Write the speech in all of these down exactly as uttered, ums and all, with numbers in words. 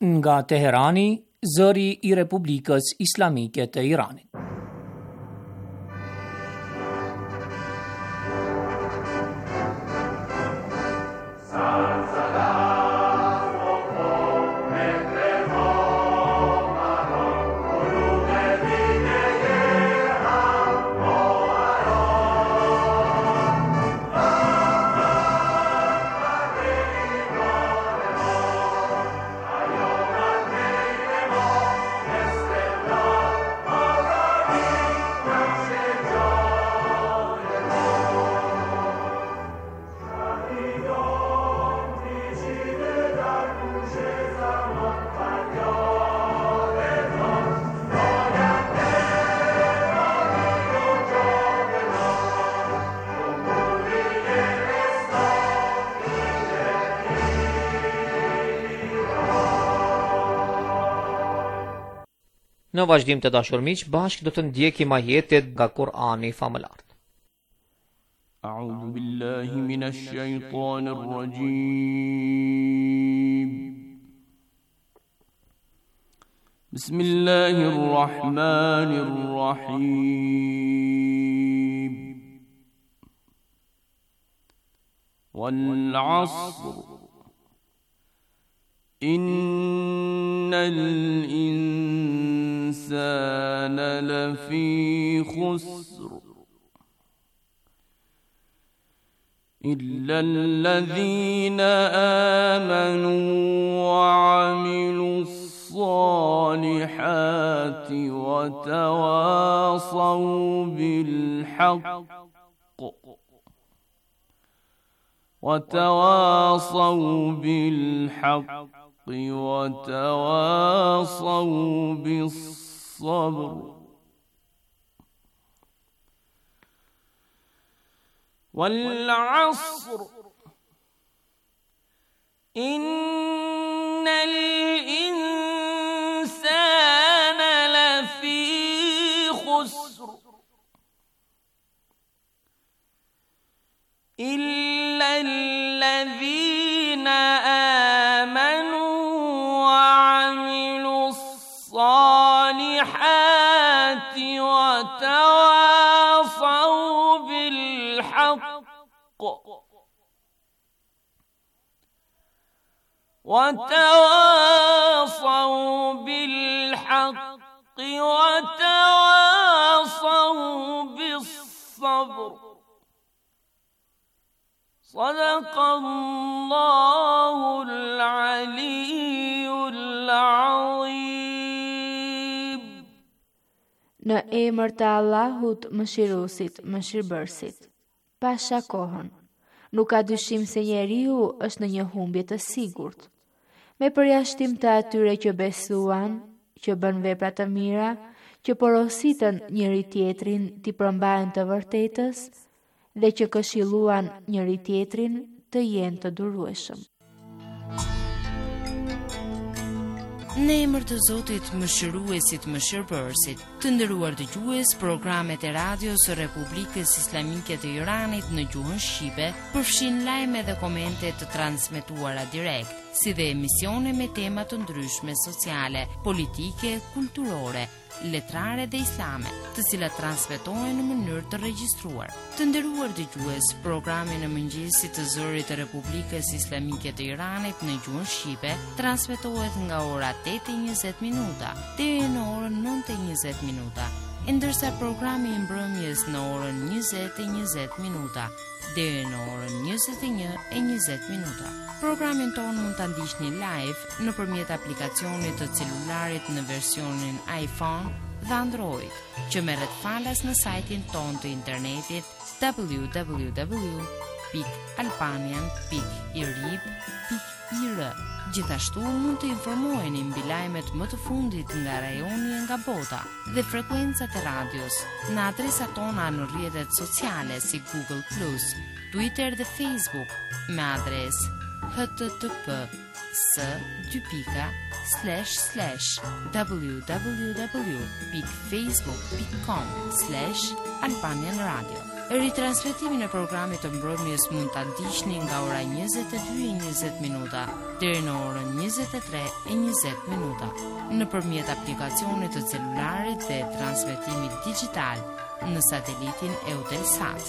Nga Teherani, zëri I Republikës Islamike të Iranit. Në vazhdim të dashur miq, bashkë do të ndjekim ajetet nga Kur'ani famëlar. A'udhu billahi minash shaitanir rajim. Bismillahir rahmanir rahim. Wal 'asr innal الإنسان لفي خسر إلا الذين آمنوا وعملوا الصالحات وتواصوا بالحق وتواصوا بالحق وتواصوا بالصبر والعصر إن الإنسان لفي خسر إلا الذين آمنوا وعملوا الصالحات وتواصوا بالحق وتواصوا بالحق وتواصوا بالصبر صدق الله العلي العظيم. Në emër të Allahut Mëshiruesit, Mëshirbërësit. Pasha kohën, nuk ka dyshim se njeriu është në një humbje të sigurt. Me përjashtim të atyre që besuan, që bën vepra të mira, që porositën njëri tjetrin t'i përmbajnë të vërtetës dhe që këshilluan njëri tjetrin të jenë të durueshëm. Në emër të Zotit Mëshiruesit, Mëshirbërësit, të nderuar dëgjues, programet e radios së Republikës Islamike të Iranit në gjuhën shqipe përfshin lajme dhe komente të transmetuara direkt, si dhe emisione me tema të ndryshme sociale, politike, kulturore, letrare dhe islame, të cilat transmetohen në mënyrë të regjistruar. Të nderuar dëgjues, programi në mëngjesit të zërit të Republikës Islamike të Iranit në gjuhën shqipe transmetohet nga ora tetë e njëzet minuta deri në orën nëntë e njëzet minuta, ndërsa programi i mbrëmjes në orën njëzet e njëzet minuta deri në orën njëzet e një e njëzet minuta. Programin tonë mund ta ndiqni live nëpërmjet aplikacionit të celularit në versionin iPhone dhe Android, që merret falas në sajtin tonë të internetit w w w pikë albanian pikë irib pikë ir. Gjithashtu mund të informoheni mbi lajmet më të fundit nga rajoni e nga bota dhe frekuencat e radios në adresat tona në rrjetet sociale si Google plus, Twitter dhe Facebook me adresë http s dy pika slash slash www pikë facebook pikë com slash albanian radio. Ritransmetimin e programit të mbrëmjes mund ta ndiqni nga ora njëzet e dy e njëzet minuta deri në orën njëzet e tre e njëzet minuta nëpërmjet aplikacionit të celularit dhe transmetimit digjital në satelitin Eutelsat.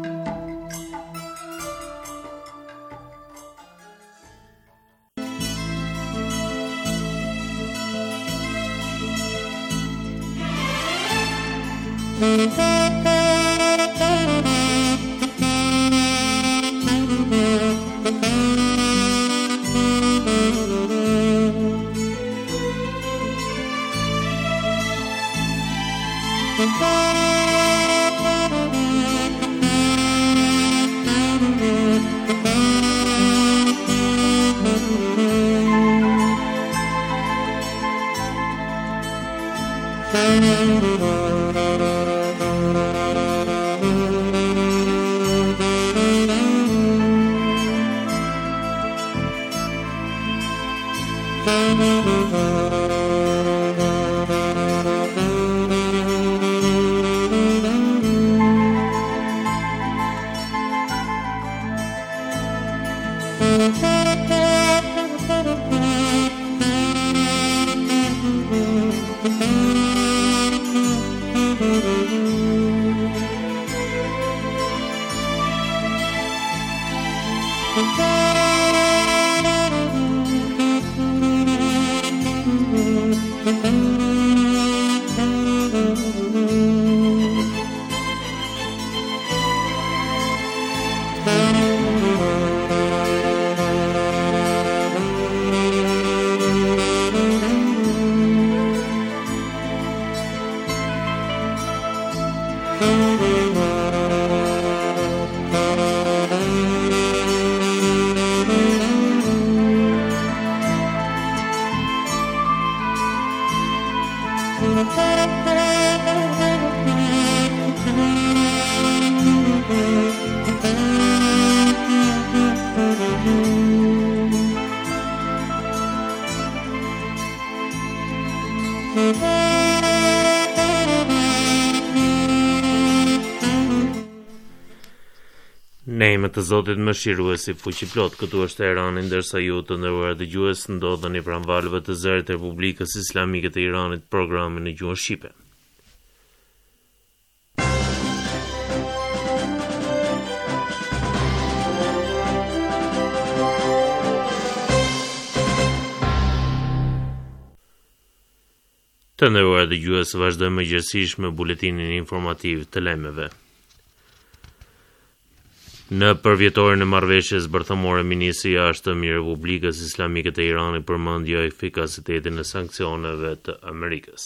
Në emër të Zotit Mëshiruesi fuqiplot, këtu është Teherani, ndërsa ju të nderuar dëgjues ndodheni pranë valëve të zërit të Republikës Islamike të Iranit, programin në gjuhën shqipe. Të nderuar dëgjues, vazhdojmë gjithsesi me buletinin informativ të lajmeve. Në përvjetorin e marrëveshjes bërthamore, Ministri i Jashtëm i Republikës Islamike të Iranit përmendi jo efikasitetin e sanksioneve të Amerikës.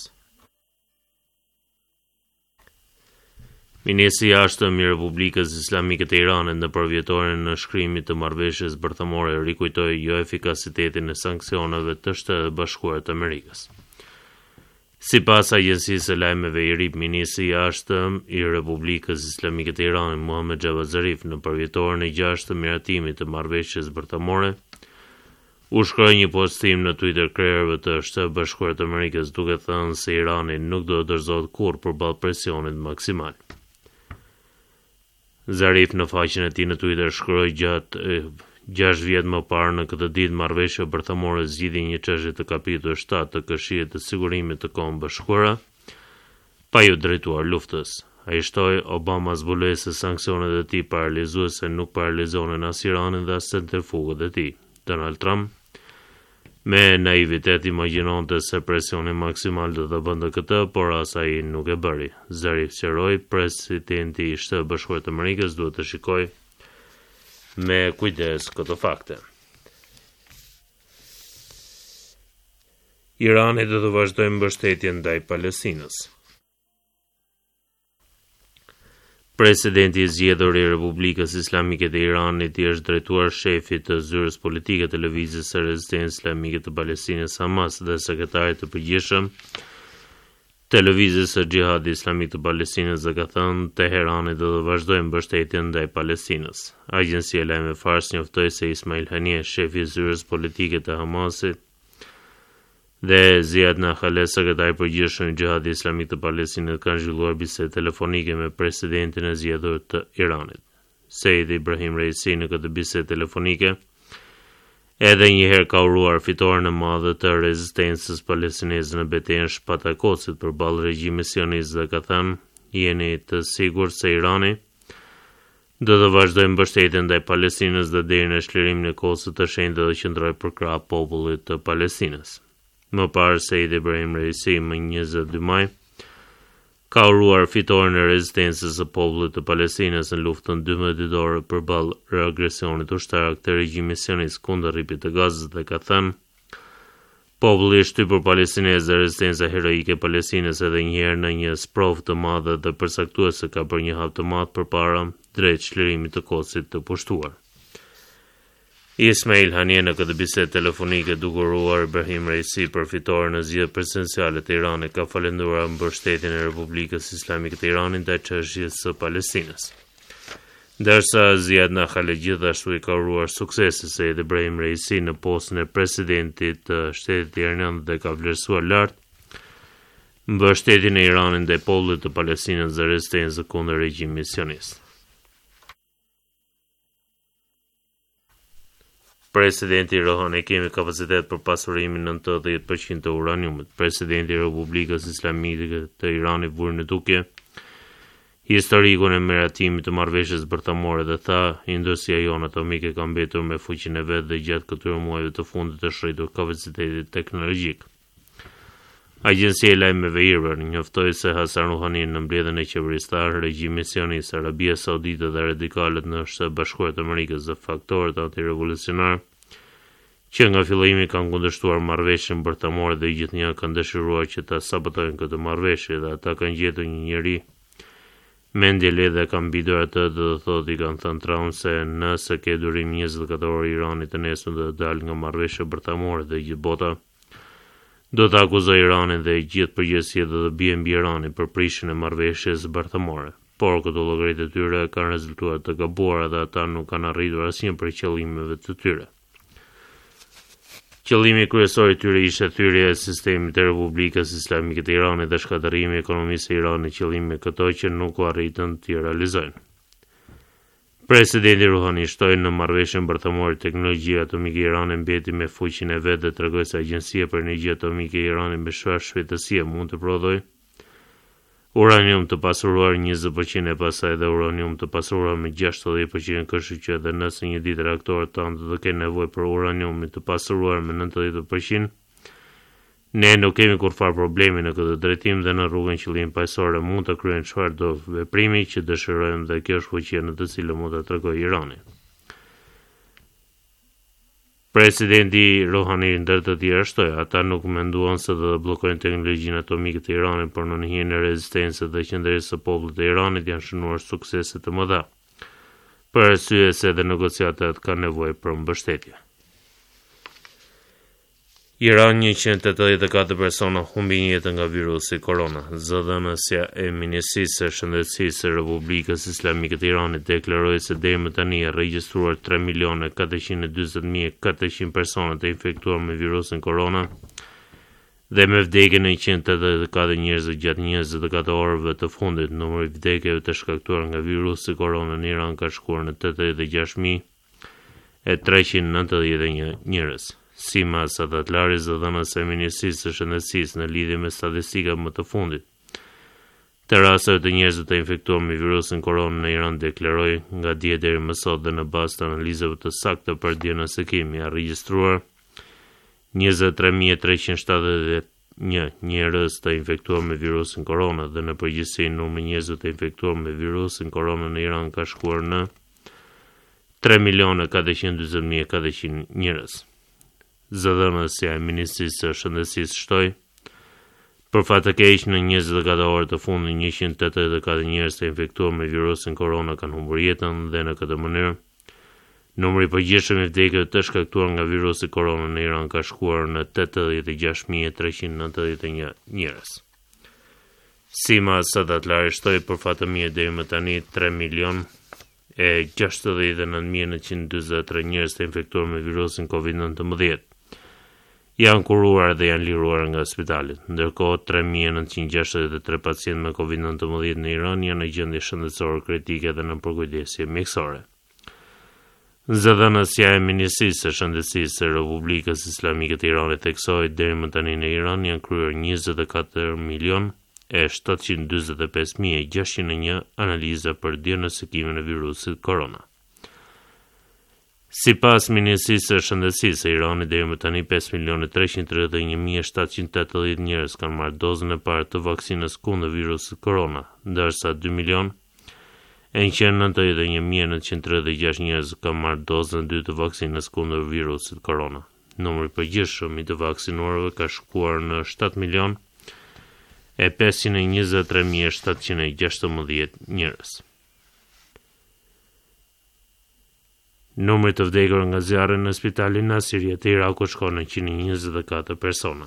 Ministri i Jashtëm i Republikës Islamike të Iranit në përvjetorin në shkrimit të marrëveshjes bërthamore rikujtoi jo efikasitetin e sanksioneve të Shtetit Bashkuar të Amerikës. Sipas agjencisë së lajmeve I R I B, Ministri I Jashtëm I Republikës Islamike të Iranit, Muhammad Javad Zarif, në përvjetorin e gjashtë të miratimit të marrëveshjes bërthamore, u shkroi një postim në Twitter krerëve të Shtetit Bashkuar të Amerikës, duke thënë se Irani nuk do të dorëzohet kurrë përballë presionit maksimal. Zarif në faqen e tij në Twitter shkroi gjatë gjashtë vjet më parë në këtë ditë marrëveshja bërthamore zgjidhi një çështje të kapitullit shtatë të Këshillit të Sigurimit të Kombeve Bashkuara, pa ju drejtuar luftës. Ai shtoi Obama zbuloi se sanksionet e tij paralizuese nuk paralizonin as Iranin dhe as centrifugët e tij. Donald Trump me naivitet imagjinonte se presioni maksimal do të bënte këtë, por as ai nuk e bëri. Zarif sqaroi, presidenti I Shtetit Bashkuar të Amerikës duhet të shikojë me kujdes këto fakte. Irani do të vazhdojë mbështetjen ndaj Palestinës. Presidenti I zgjedhur I Republikës Islamike të Iranit I është drejtuar shefit të zyrës politike të Lëvizjes së Rezistencës Islamike të Palestinës Hamas dhe sekretarit të përgjithshëm të Lëvizjes së Xhihadit Islamik të Palestinës dhe ka thënë Teherani do të vazhdojë mbështetjen ndaj Palestinës. Agjencia e lajmeve Fars njoftoi se Ismail Haniyeh, shefi I zyrës politike të Hamasit dhe Ziad Nakhalet, sekretari i përgjithshëm i Gjihadit Islamik të Palestinës, kanë zhvilluar bisedë telefonike me presidentin e zgjedhur të Iranit. Said Ibrahim Raisi në këtë bisedë telefonike edhe një herë ka uruar fitoren e madhe të rezistencës palestineze në betejën e Shpatakosit përballë regjimit sionist dhe ka thënë: "Jeni të sigurt se Irani do të vazhdojë mbështetjen ndaj Palestinës dhe deri në shlirimin e Kososit të shenjtë dhe qëndrojë përkrah popullit të Palestinës." Më parë, Said Ibrahim Raisi më njëzet e dy maj ka uruar fitoren e rezistencës së popullit të Palestinës në luftën dymbëdhjetë ditore përballë agresionit ushtarak të regjimit sionist kundër rripit të Gazës dhe ka thënë: "Populli i shtypur palestinez dhe rezistenca heroike e Palestinës edhe një herë në një sprovë të madhe dhe përcaktuese ka bërë një hap të madh përpara drejt shlirimit të Kososit të pushtuar." Ismail Haniyeh në këtë bisedë telefonike duke uruar Ibrahim Raisi për fitoren në zgjedhjet presidenciale të Iranit ka falendëruar mbështetjen e Republikës Islamike të Iranit ndaj çështjes së Palestinës. Ndërsa Ziad Nakhalet gjithashtu i ka uruar suksese Said Ibrahim Raisi në postën e presidentit të shtetit iranian dhe ka vlerësuar lart mbështetjen e Iranit ndaj popullit të Palestinës dhe rezistencën kundër regjimit sionist. Presidenti Rohani: "Kemi kapacitet për pasurimin në nëntëdhjetë përqind të uraniumit." Presidenti i Republikës Islamike të Iranit vuri në dukje historikun e miratimit të marrëveshjes bërthamore dhe tha: "Industria jonë atomike ka mbetur me fuqinë e vet dhe gjatë këtyre muajve të fundit të shritur kapacitetit teknologjik." Agjencia e lajmeve IRNA njoftoi se Hasan Rouhani në mbledhjen e qeveristar, regjimi sionist, Arabia Saudite dhe radikalët në Shtetet Bashkuara të Amerikës dhe faktorët antirevolucionar që nga fillimi kanë kundërshtuar marrëveshjen bërthamore dhe gjithnjë kanë dëshiruar që ta sabotojnë këtë marrëveshje dhe ata kanë gjetur një njeri mendje le dhe kanë mbitur atë dhe do thotë i kanë thënë Trump se nëse ke durim njëzet e katër orë Irani të nesër do të dalë nga marrëveshja bërthamore dhe gjithë bota do të akuzoj Iranin dhe gjithë përgjithësia do të bie mbi Iranin për prishjen e marrëveshjes bërthamore. Por këto llogaritë e tyre kanë rezultuar të gabuara dhe ata nuk kanë arritur asnjë prej qëllimeve të tyre. Qëllimi kryesor i tyre ishte thyrja e sistemit të Republikës Islamike të Iranit dhe shkatërrimi i ekonomisë së Iranit, qëllime këto që nuk u arritën të realizojnë. Presidenti Rouhani shtoi në marrëveshjen bërthamore teknologjia atomike e Iranit mbeti me fuqinë e vet dhe tregoi se Agjencia për Energji Atomike e Iranit me çfarë shpejtësie mund të prodhojë uranium të pasuruar njëzet përqind e pastaj dhe uranium të pasuruar me gjashtëdhjetë përqind, kështu që edhe nëse një ditë reaktorët tanë do të kenë nevojë për uranium të pasuruar me nëntëdhjetë përqind, ne nuk kemi kurfar problemi në këtë drejtim dhe në rrugën qëllim paqësore mund të kryejmë çfarë do veprimi që dëshirojmë dhe kjo është fuqia në të cilën mund ta tregojë Irani. Presidenti Rouhani ndër të tjerë shtoi, ata nuk menduan se do të bllokojnë teknologjinë atomike të Iranit, por në njëherë e rezistencës dhe qëndruesve së popullit të Iranit janë shënuar suksese të mëdha. Për arsye se edhe negociatat kanë nevojë për mbështetje. Iran njëqind e tetëdhjetë e katër persona humbin jetën nga virusi korona. Zëdhënësja e Ministrisë së Shëndetësisë së Republikës Islamike të Iranit deklaroi se deri më tani janë regjistruar tre milion katëqind e dyzet mijë e katërqind persona të infektuar me virusin korona dhe me vdekjen e njëqind e tetëdhjetë e katër njerëzve gjatë njëzet e katër orëve të fundit. Numri i vdekjeve të shkaktuar nga virusi korona në Iran ka shkuar në tetëdhjetë e gjashtë mijë e treqind e nëntëdhjetë e një njerëz. Si mas adatlari zëdhënës e Ministrisë së Shëndetësisë në lidhje me statistika më të fundit të rasteve të njerëzve të infektuar me virusin korona në Iran, deklaroi nga dje deri më sot dhe në bazë të analizave të sakta për diagnostikim janë regjistruar njëzet e tre mijë e treqind e shtatëdhjetë e një njerëz të infektuar me virusin korona dhe në përgjithësi numri i njerëzve të infektuar me virusin korona në Iran ka shkuar në tre milion katëqind e dyzet mijë e katërqind njerëz. Zëdhënësja e Ministrisë së Shëndetësisë shtoi, për fat të keq në njëzet e katër orë të fundit njëqind e tetëdhjetë e katër njerëz të infektuar me virusin korona kanë humbur jetën dhe në këtë mënyrë numri i përgjithshëm i vdekjeve të shkaktuar nga virusi korona në Iran ka shkuar në tetëdhjetë e gjashtë mijë e treqind e nëntëdhjetë e një njerëz. Sima Sadatlari shtoi për fat të mirë deri më tani tre milion e gjashtëdhjetë e nëntë mijë e nëntëqind e dyzet e tre njerëz të infektuar me virusin kovid nëntëmbëdhjetë. janë kuruar dhe janë liruar nga spitalit. Ndërkohë, tre mijë nëntëqind gjashtëdhjetë e tre pacientë me covid nineteen në Iran janë në gjendje shëndetësore kritike dhe në përkujdesje mjekësore. Zëdhënësja e Ministrisë së Shëndetësisë së Republikës Islamike të Iranit theksoi deri më tani në Iran janë kryer njëzet e katër milion e shtatëqind e dyzet e pesë mijë e gjashtëqind e një analiza për diagnostikimin e virusit korona. Sipas Ministrisë së Shëndetësisë së Iranit, deri më tani pesë milion e treqind e tridhjetë e një mijë e shtatëqind e tetëdhjetë njerëz kanë marrë dozën e parë të vaksinës kundër virusit korona, ndërsa dy milion e njëqind e nëntëdhjetë e një mijë e nëntëqind e tridhjetë e gjashtë njerëz kanë marrë dozën e dytë të vaksinës kundër virusit korona. Numri i përgjithshëm i të vaksinuarve ka shkuar në shtatë milion e pesëqind e njëzet e tre mijë e shtatëqind e gjashtëmbëdhjetë njerëz. Numri të vdekur nga zjarri në spitalin Nasiriyah të Irakut shkon në njëqind e njëzet e katër persona.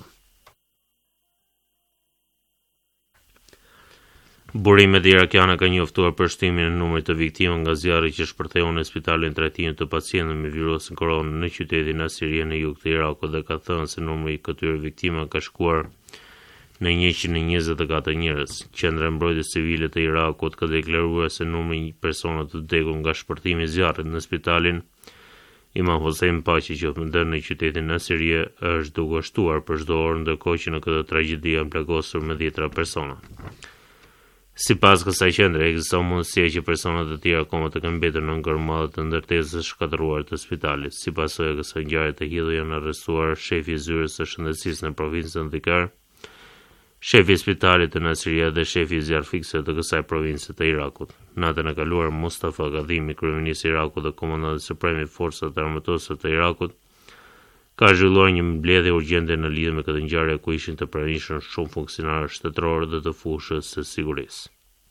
Burimet irakiane kanë njoftuar për shtimin e numrit të viktimave nga zjarri që shpërtheon në spitalin trajtimit të pacientëve me virusin korona në qytetin Nasiriyah në jug të Irakut dhe ka thënë se numri i këtyre viktimave ka shkuar në njëqind e njëzet e katër njerëz. Qendra e mbrojtjes civile të Irakut ka deklaruar se numri i personave të vdekur nga shpërthimi i zjarrit në spitalin Imam Hossein Paçi që ndër në qytetin Nasiriyah është duke shtuar për çdo orë, ndërkohë që në këtë tragjedi janë plagosur me dhjetra persona. Sipas kësaj qendre, ekziston mundësia që persona të tjerë akoma të kenë mbetur në ngërmadhe të ndërtesës shkatëruar të spitalit. Sipas së kësaj ngjarje të hidhur janë arrestuar shefi i zyrës së shëndetësisë në provincën Dhikar, shefi i spitalit të Nasiriyah dhe shefi i zjarfikësve të kësaj province të Irakut. Natën e kaluar, Mustafa Kadhimi, kryeministri i Irakut dhe komandanti suprem i forcave armatose të Irakut, ka zhvilluar një mbledhje urgjente në lidhje me këtë ngjarje ku ishin të pranishëm shumë funksionarë shtetëror dhe të fushës së sigurisë.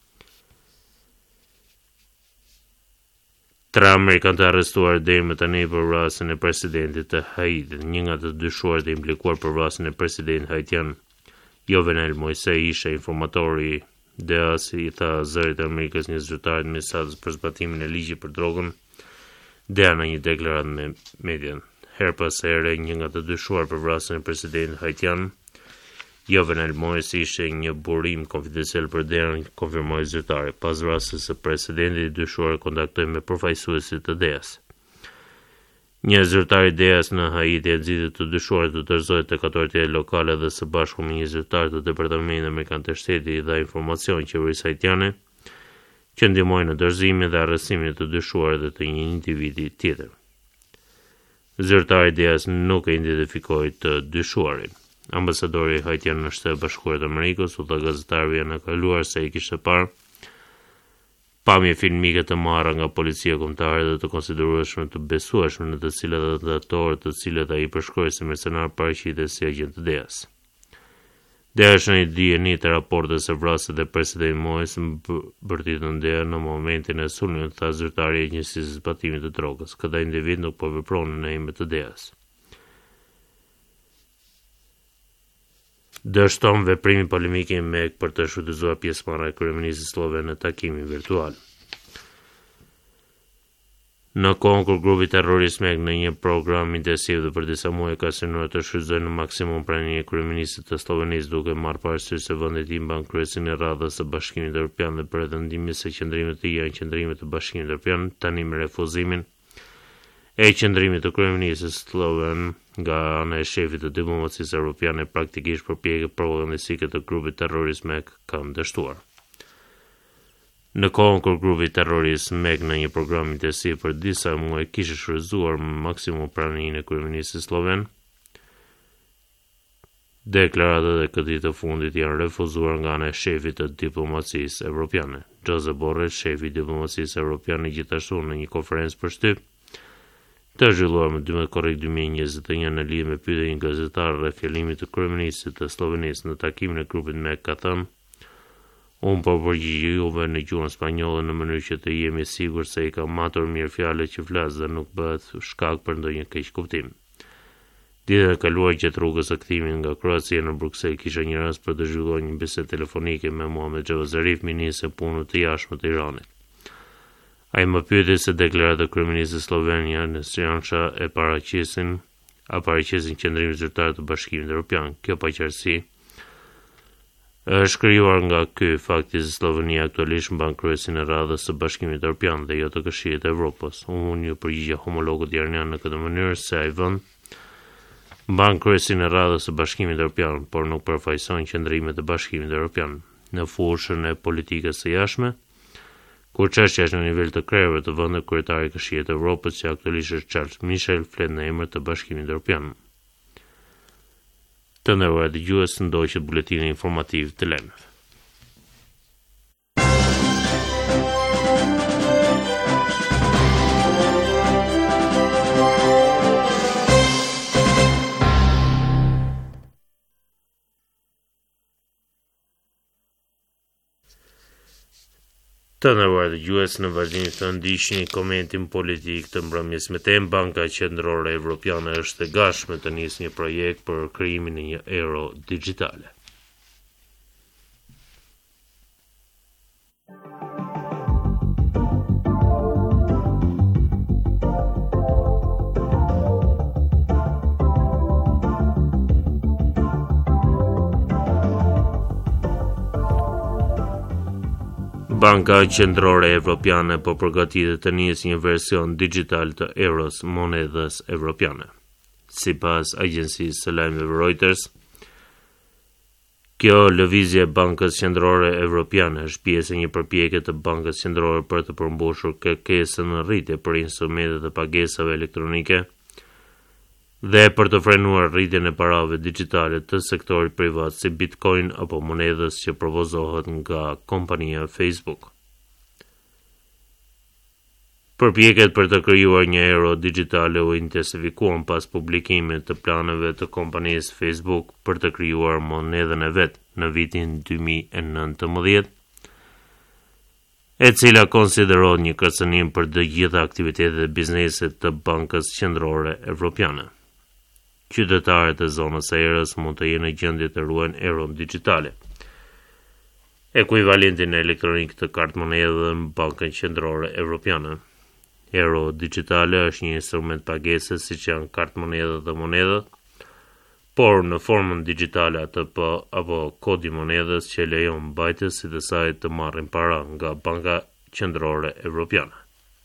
Tre amerikanë të arrestuar deri më tani për vrasjen e presidentit të Haitit. Një nga të dyshuar të implikuar për vrasjen e presidentit haitian, Jovenel Moise, ishte informatori D A S i tha zërit e Amerikës një zyrtarit me mesazh për zbatimin e ligjit për drogën, D A në një deklaratë me median. Her pas here, një nga të dyshuar për vrasjen e presidentit haitian, Jovenel Moise, ishte një burim konfidencial për D A-n, konfirmoi zyrtari. Pas vrasjes së presidentit, i dyshuar kontaktoi me përfaqësuesit të D A-s. Një zyrtar i D A-s në Haiti e nxitë të dyshuarit të dorëzohet tek autoritetet lokale dhe së bashku me një zyrtar të Departamentit Amerikan të Shtetit i dha informacion qeverisë haitiane që ndihmoi në dorëzimin dhe arrestimin të dyshuarit dhe të një individi tjetër. Zyrtari i D A-s nuk e identifikoi të dyshuarin. Ambasadori haitian në Shtetet Bashkuara të Amerikës u tha gazetarëve janë kaluar se i kishte parë pamje filmike të marra nga policia kombëtare dhe të konsiderueshme të besueshme në të cilat atentatorët të cilët ai përshkroi si mercenar paraqitet si agent të D A-s. D A është në dijeni të raportet se vrasjet e presidentit Moise bërtitën D A në momentin e sulmit, tha zyrtari i Agjencisë së Zbatimit të Drogës. Këta individ nuk po vepron në emër të D A-s. Dështon veprimi polemik i M E K për të shfrytëzuar pjesëmarrja e kryeministit sloven në takimin virtual. Në kohën kur grupi terrorist M E K në një program intensiv dhe për disa muaj ka synuar të shfrytëzojë në maksimum praninë e kryeministit të Slovenisë duke marrë parasysh se vendi i tij mban kryesin e radhës së Bashkimit Evropian dhe pretendimit se qëndrimet e tij janë qëndrime të Bashkimit Evropian, tani me refuzimin e qëndrimit të kryeministit sloven nga ana e shefit të diplomacisë evropiane praktikisht përpjekje propagandistike të grupit terrorist M E K kanë dështuar. Në kohën kur grupi terrorist M E K në një program intensiv për disa muaj kishte shfrytzuar maksimum praninë e kryeministit sloven, deklaratat e këtij të fundit janë refuzuar nga ana e shefit të diplomacisë evropiane. Josep Borrell, shefi i diplomacisë evropiane, gjithashtu në një konferencë për shtyp të zhvilluar më dymbëdhjetë korrik dy mijë e njëzet e një në lidhje me pyetjen e një gazetare rreth fjalimit të kryeministit të Slovenisë në takimin e grupit M E K ka thënë: "Unë po përgjigjuve në gjuhën spanjolle në mënyrë që të jemi sigur se i ka matur mirë fjalët që flas dhe nuk bëhet shkak për ndonjë keq kuptim." Ditën e kaluar gjatë rrugës së kthimit nga Kroacia në Bruksel kisha një rast për të zhvilluar një bisedë telefonike me Muhamet Xhava Zarif, ministri i punës të jashtme të Iranit. Ai më pyeti se deklaratat e kryeministit sloven Janez Janša e paraqesin aparaqesin qendrimin zyrtar të Bashkimit Evropian. Kjo paqartësi është krijuar nga ky fakti se Slovenia aktualisht mban kryesin e radhës së Bashkimit Evropian dhe jo të Këshillit të Evropës. Unë ju përgjigja homologut iranian në këtë mënyrë se ai vend mban kryesin e radhës së Bashkimit Evropian, por nuk përfaqëson qëndrimet e Bashkimit Evropian në fushën e politikës së jashtme. Kur çështja është në nivel të krerëve të vendit, kryetari i Këshillit të Evropës, që aktualisht është Charles Michel, flet në emër të Bashkimit Evropian. Të nderuar dëgjues, ndoqët buletini informativ të lajmeve. Të nderuar dëgjues, në vazhdim të ndiqni komentin politik të mbrëmjes me temë. Banka Qendrore Evropiane është e gatshme të nisë një projekt për krijimin e një euro digjitale. Banka Qendrore Evropiane po përgatitet të nisë një version digital të euros, monedhës evropiane. Sipas agjencisë së lajmeve Reuters, kjo lëvizje e Bankës Qendrore Evropiane është pjesë e një përpjekje të Bankës Qendrore për të përmbushur kërkesën në rritje për instrumentet e pagesave elektronike dhe për të frenuar rritjen e parave digjitale të sektorit privat si Bitcoin apo monedhës që propozohet nga kompania Facebook. Përpjekjet për të krijuar një euro digjitale u intensifikuan pas publikimit të planeve të kompanisë Facebook për të krijuar monedhën e vet në vitin dy mijë e nëntëmbëdhjetë, e cila konsiderohet një kërcënim për të gjitha aktivitetet e biznesit të Bankës Qendrore Evropiane. Qytetarët e zonës së erës mund të jenë në gjendje të ruajnë euron digjitale, ekuivalentin elektronik të kartë monedhe në Bankën Qendrore Evropiane. Euro digjitale është një instrument pagese siç janë kartë monedhe dhe monedhat, por në formën digjitale atë po apo kodi monedhës që lejon mbajtësit e saj të marrin para nga Banka Qendrore Evropiane.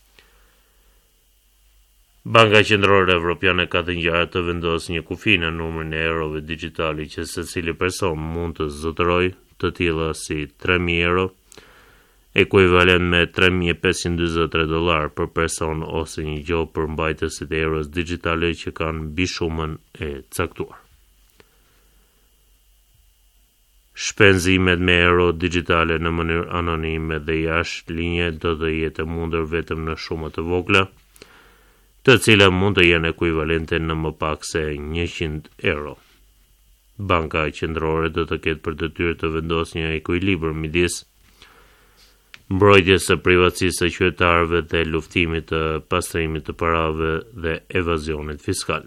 Banka Qendrore Evropiane ka të ngjarë të vendosë një kufi në numrin e eurove digjitali që secili person mund të zotërojë, të tilla si tre mijë euro, ekuivalent me tre mijë e pesëqind e dyzet e tre dollar për person ose një gjop për mbajtësit e euros digjitale që kanë mbi shumën e caktuar. Shpenzimet me euro digjitale në mënyrë anonime dhe jashtë linje do të jetë mundur vetëm në shumë të vogla, të cilat mund të jenë ekuivalente në më pak se njëqind euro. Banka Qendrore do të ketë për detyrë të vendosë një ekuilibër midis mbrojtjes së privatësisë së qytetarëve dhe luftimit të pastrimit të parave dhe evazionit fiskal.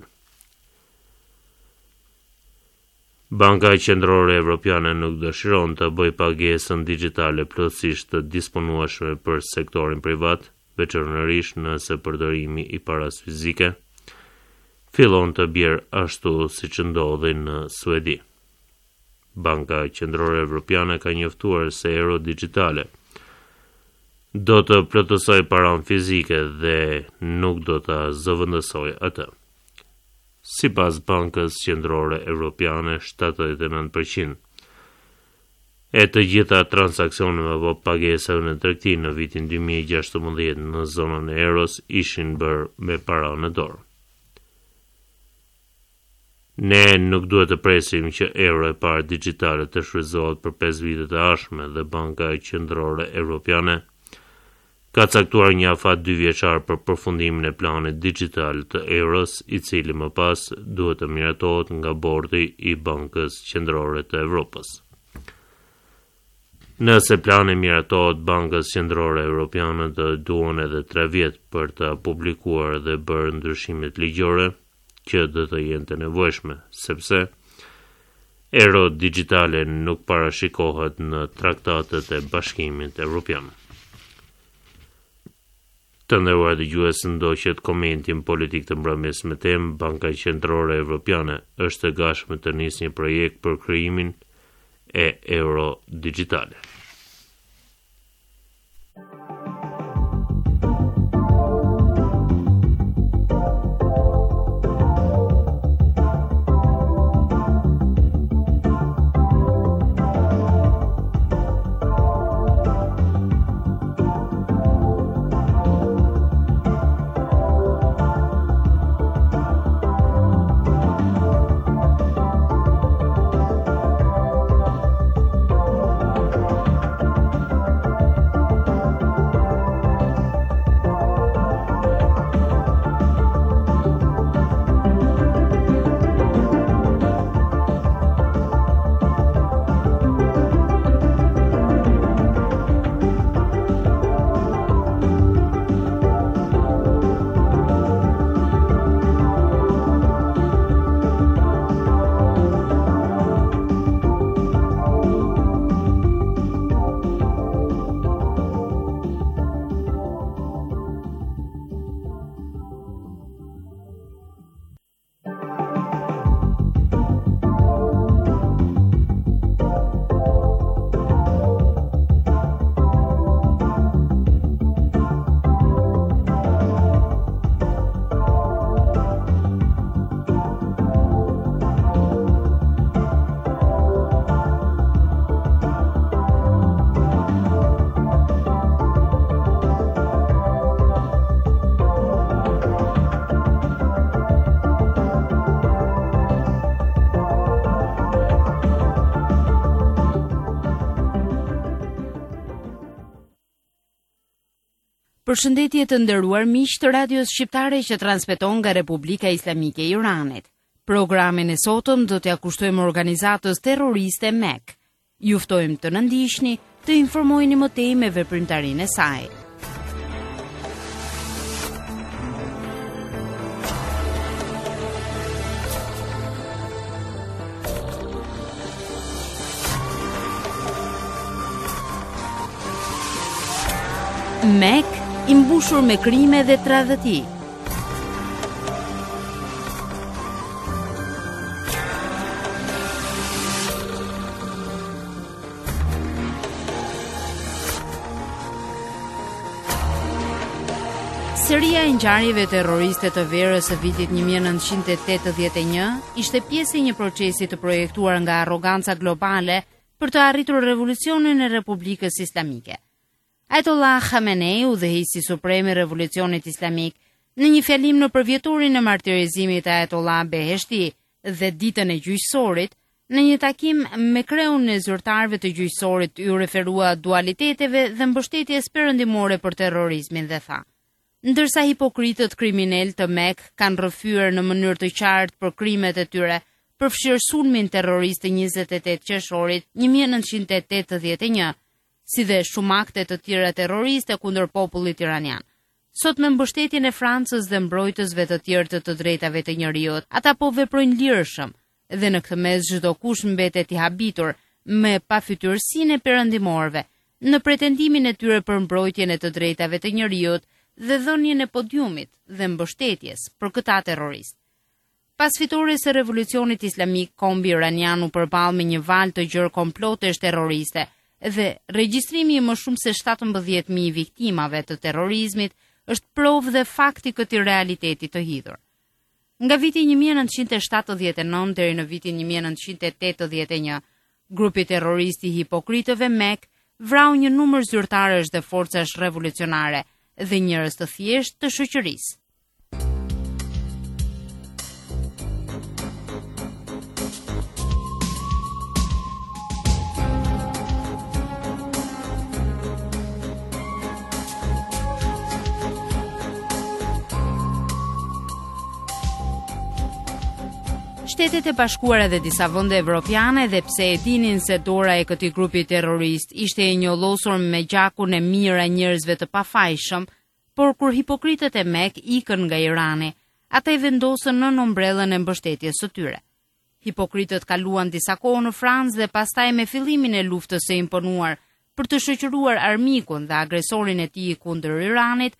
Banka Qendrore Evropiane nuk dëshiron të bëjë pagesën digjitale plotësisht të disponueshme për sektorin privat, veçanërisht nëse përdorimi i paras fizike fillon të bjerë ashtu siç ndodhi në Suedi. Banka Qendrore Evropiane ka njoftuar se euro digjitale do të plotësoj paran fizike dhe nuk do të zëvendësoj atë. Sipas Bankës Qendrore Evropiane, shtatëdhjetë e nëntë përqind e të gjitha transaksioneve apo pagesave në tregti në vitin dy mijë e gjashtëmbëdhjetë në zonën e euros ishin bërë me para në dorë. Ne nuk duhet të presim që euro e parë digjitale të shfrytëzohet për pesë vite të ardhshme dhe Banka Qendrore Evropiane ka caktuar një afat dy vjeçar për përfundimin e planit digjital të euros, i cili më pas duhet të miratohet nga bordi i Bankës Qendrore të Evropës. Nëse plani miratohet, Bankës Qendrore Evropiane do duan edhe tre vjet për të publikuar dhe bërë ndryshimet ligjore që do të jenë të nevojshme, sepse euro digjitale nuk parashikohet në traktatet e Bashkimit Evropian. Të nderuar dëgjues, ndoqët komentin politik të mbrëmjes me temë Banka Qendrore Evropiane është e gatshme të nisë një projekt për krijimin e euro digjitale. Përshëndetje të nderuar miq të radios shqiptare që transmeton nga Republika Islamike e Iranit. Programin e sotëm do t'ja kushtojmë organizatës terroriste M E K. Ju ftojmë të na ndiqni, të informoheni më tej me veprimtarinë e saj. M E K i mbushur me krime dhe tradhëti. Seria e ngjarjeve terroriste të verës së vitit një mijë e nëntëqind e tetëdhjetë e një ishte pjesë e një procesi të projektuar nga arroganca globale për të arritur revolucionin e Republikës Islamike. Ajatollah Khamenei, udhëheqësi suprem i revolucionit islamik, në një fjalim në përvjetorin e martirizimit të Ajatollah Beheshti dhe ditën e gjyqësorit, në një takim me kreun e zyrtarëve të gjyqësorit ju referua dualiteteve dhe mbështetjes perëndimore për terrorizmin dhe tha: ndërsa hipokritët kriminal të M E K kanë rrëfyer në mënyrë të qartë për krimet e tyre, përfshirë sulmin terrorist të njëzet e tetë qershorit një mijë e nëntëqind e tetëdhjetë e një, si dhe shumë akte të tjera terroriste kundër popullit iranian. Sot me mbështetjen e Francës dhe mbrojtësve të tjerë të të drejtave të njerëzit, ata po veprojnë lirshëm dhe në këtë mes çdo kush mbetet i habitur me pafytyrësinë e perëndimorëve në pretendimin e tyre për mbrojtjen e të drejtave të njerëzit dhe dhënien e podiumit dhe mbështetjes për këta terroristë. Pas fitores së revolucionit islamik, kombi iranian u përball me një val të gjerë komplotesh terroriste dhe regjistrimi i më shumë se shtatëmbëdhjetë mijë viktimave të terrorizmit është provë dhe fakti këtij realiteti të hidhur. Nga viti një mijë e nëntëqind e shtatëdhjetë e nëntë deri në vitin një mijë e nëntëqind e tetëdhjetë e një, grupi terrorist i hipokritëve M E K vrau një numër zyrtarësh dhe forcash revolucionare dhe njerëz të thjeshtë të shoqërisë. Shtetet e Bashkuara dhe disa vende evropiane, dhe pse e dinin se dora e këtij grupi terrorist ishte e njollosur me gjakun e mirë a njerëzve të pafajshëm, por kur hipokritët e M E K ikën nga Irani, ata i vendosën nën ombrellën e mbështetjes së tyre. Hipokritët kaluan disa kohë në Francë dhe pastaj me fillimin e luftës së imponuar për të shoqëruar armikun dhe agresorin e tij kundër Iranit,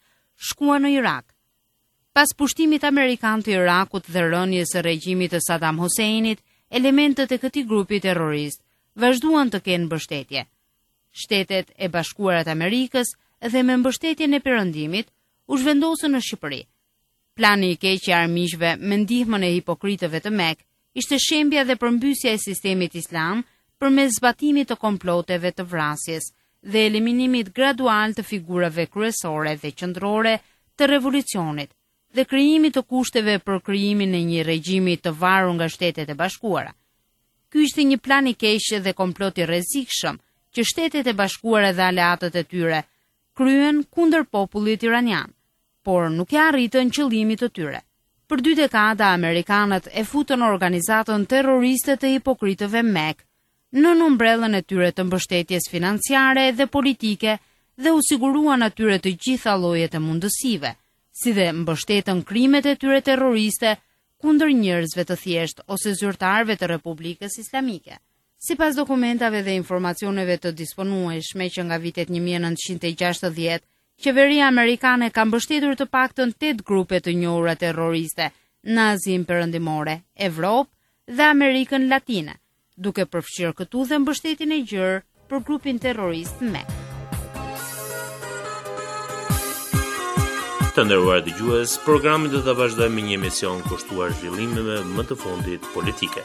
shkuan në Irak. Pas pushtimit amerikan të Irakut dhe rënies së regjimit të Saddam Husseinit, elementët e këtij grupi terrorist vazhduan të kenë mbështetje. Shtetet e Bashkuara të Amerikës dhe me mbështetjen e Perëndimit u zhvendosën në Shqipëri. Plani i keq i armiqve me ndihmën e hipokritëve të Mekë ishte shembja dhe përmbysja e sistemit islam përmes zbatimit të komploteve të vrasjes dhe eliminimit gradual të figurave kryesore dhe qendrore të revolucionit dhe krijimit të kushteve për krijimin e një regjimi të varur nga Shtetet e Bashkuara. Ky ishte një plan i keq dhe komplot i rrezikshëm që Shtetet e Bashkuara dhe aleatët e tyre kryen kundër popullit iranian, por nuk e arritën qëllimit të tyre. Për dy dekada, amerikanët e futën organizatën terroriste të hipokritëve Mekë në umbrellën e tyre të mbështetjes financiare dhe politike dhe u siguruan atyre të gjitha llojet e mundësive, si dhe mbështetën krimet e tyre terroriste kundër njerëzve të thjesht ose zyrtarëve të Republikës Islamike. Sipas dokumentave dhe informacioneve të disponueshme që nga vitet një mijë e nëntëqind e gjashtëdhjetë, qeveria amerikane ka mbështetur të paktën tetë grupe të njohura terroriste në Azinë Perëndimore, Evropë dhe Amerikën Latine, duke përfshirë këtu dhe mbështetjen e gjerë për grupin terrorist Mekë. Të nderuar dëgjues, programin do ta vazhdojmë me një emision kushtuar zhvillimeve më të fundit politike.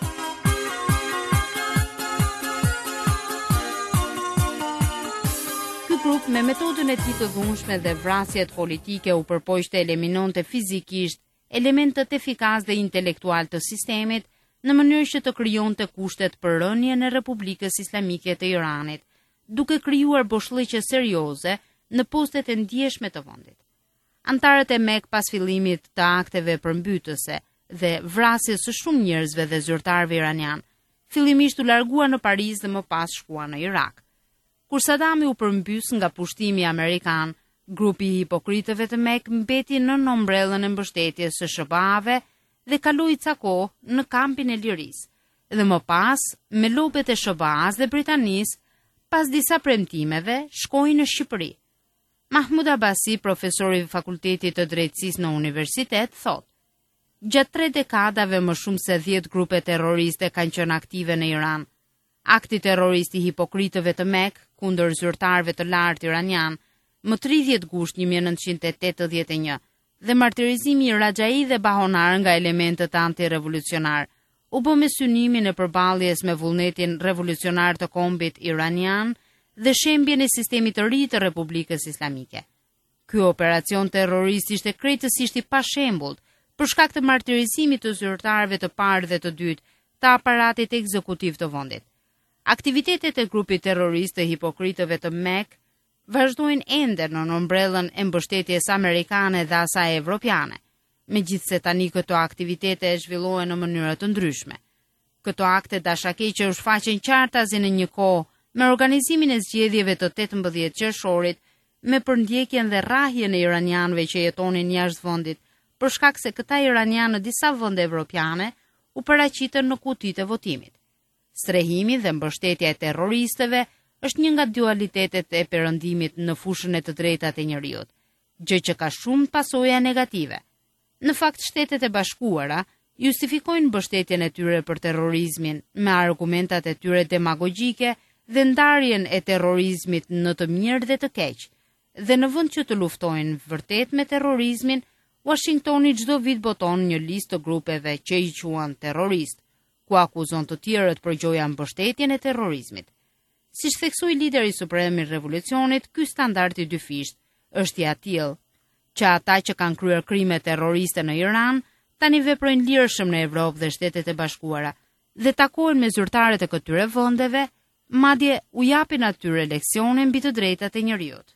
Ky grup me metodën e tij të dhunshme dhe vrasjet politike u përpoqte eliminonte fizikisht elementët efikas dhe intelektual të sistemit në mënyrë që të krijonte kushtet për rënien e Republikës Islamike të Iranit, duke krijuar boshllëqe serioze në postet e ndjeshme të vendit. Antarët e Mekë pas fillimit të akteve përmbytëse dhe vrasjes së shumë njerëzve dhe zyrtarëve iranian, fillimisht u larguan në Paris dhe më pas shkuan në Irak. Kur Saddami u përmbys nga pushtimi amerikan, grupi i hipokritëve të Mekë mbeti në ombrellën e mbështetjes së S B A-ve dhe kaloi ca kohë në kampin e lirisë, dhe më pas me lopet e S B A-s dhe Britanisë, pas disa premtimeve, shkoi në Shqipëri. Mahmud Abasi, profesori i Fakultetit të Drejtësisë në universitet, thot: Gjatë tre dekadave më shumë se dhjetë grupe terroriste kanë qenë aktive në Iran. Akti terrorist i hipokritëve të Mekë kundër zyrtarëve të lartë iranian, më tridhjetë gusht një mijë e nëntëqind e tetëdhjetë e një, dhe martirizimi i Rajai dhe Bahonar nga elementët antirevolucionar, u bë me synimin e përballjes me vullnetin revolucionar të kombit iranian dhe shembjen e sistemit të ri të Republikës Islamike. Ky operacion terrorist ishte krejtësisht i pashembullt për shkak të martirizimit të zyrtarëve të parë dhe të dytë të aparatit ekzekutiv të vendit. Aktivitetet e grupit terrorist të hipokritëve të Mekë vazhdojnë ende në ombrellën e mbështetjes amerikane dhe asaj evropiane, megjithse tani këto aktivitete zhvillohen në mënyra të ndryshme. Këto akte dashakeqe u shfaqen qartazi në një kohë me organizimin e zgjedhjeve të tetëmbëdhjetë qershorit, me përndjekjen dhe rrahjen e iranianëve që jetonin jashtë vendit, për shkak se këta iranianë në disa vende evropiane u paraqitën në kutitë e votimit. Strehimi dhe mbështetja e terroristëve është një nga dualitetet e perëndimit në fushën e të drejtat e njerëzit, gjë që ka shumë pasoja negative. Në fakt, Shtetet e Bashkuara justifikojnë mbështetjen e tyre për terrorizmin me argumentat e tyre demagogjike dhe ndarjen e terrorizmit në të mirë dhe të keq. Dhe në vend që të luftojnë vërtet me terrorizmin, Washingtoni çdo vit boton një listë të grupeve që i quajnë terrorist, ku akuzon të tjerët për gjoja mbështetjen e terrorizmit. Siç theksoi lideri suprem i revolucionit, ky standard i dyfisht është i atill që ata që kanë kryer krime terroriste në Iran tani veprojnë lirshëm në Evropë dhe Shtetet e Bashkuara dhe takohen me zyrtarët e këtyre vendeve, madje u japin atyre leksione mbi të drejtat e njerëzit.